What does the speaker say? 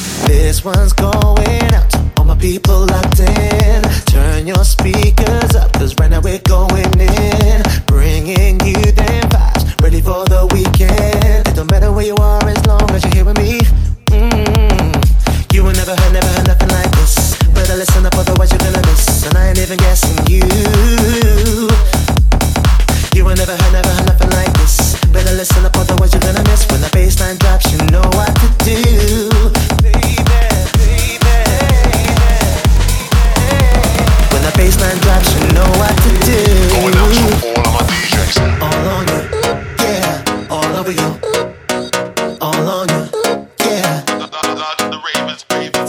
This one's going out to all my people locked in. Turn your speakers up, cause right now we're going in. Bringing you them vibes, ready for the weekend. It don't matter where you are as long as you're here with me. You will never heard nothing like this. Better listen up, otherwise you're gonna miss. And I ain't even guessing you. You will never heard nothing like this. Better listen up, otherwise you're gonna miss. When the bassline drops, you know what to do. When the bassline drops, you know what to do. Going out to all of my DJs. All on you, yeah. All over you. All on you, yeah. The ravens, ravens.